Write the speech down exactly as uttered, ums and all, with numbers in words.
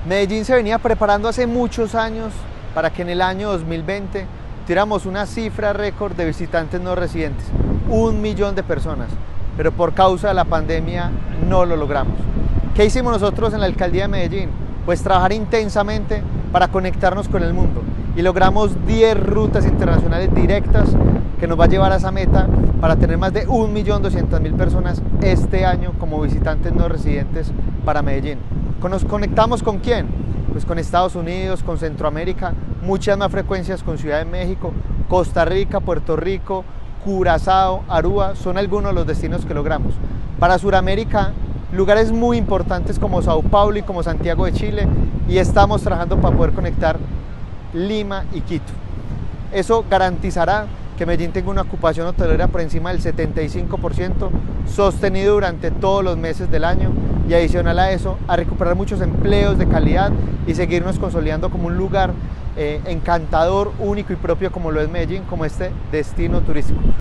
Medellín se venía preparando hace muchos años para que en el año dos mil veinte tuviéramos una cifra récord de visitantes no residentes, un millón de personas, pero por causa de la pandemia no lo logramos. ¿Qué hicimos nosotros en la alcaldía de Medellín? Pues trabajar intensamente para conectarnos con el mundo y logramos diez rutas internacionales directas que nos va a llevar a esa meta para tener más de un millón doscientas mil personas este año como visitantes no residentes para Medellín. ¿Nos conectamos con quién? Pues con Estados Unidos, con Centroamérica, muchas más frecuencias con Ciudad de México, Costa Rica, Puerto Rico, Curazao, Aruba, son algunos de los destinos que logramos. Para Sudamérica, lugares muy importantes como Sao Paulo y como Santiago de Chile, y estamos trabajando para poder conectar Lima y Quito. Eso garantizará que Medellín tenga una ocupación hotelera por encima del setenta y cinco por ciento, sostenido durante todos los meses del año, y adicional a eso, a recuperar muchos empleos de calidad y seguirnos consolidando como un lugar eh, encantador, único y propio como lo es Medellín, como este destino turístico.